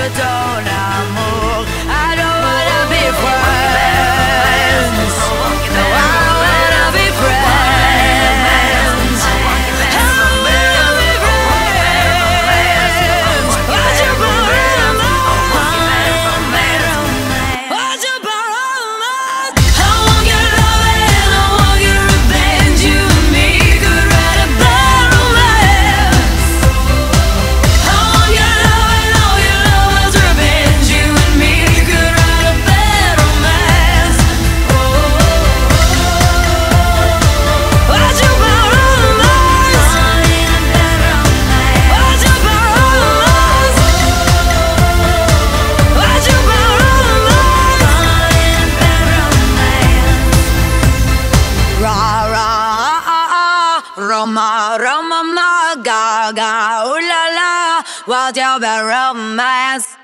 de ton amour. I don't wanna be friends. No, I don't wanna be friends. I don't wanna be friends. Why'd you borrow romance? Why'd you borrow romance? I want your loving, I want your revenge. You and me could write a bad romance. I want your loving, all your love's revenge. You and me could write a bad romance. Why'd you borrow romance? Why'd you borrow romance? Why'd you borrow romance? Ra ra Roma Roma ma ga ga ooh la la, what's your bad romance?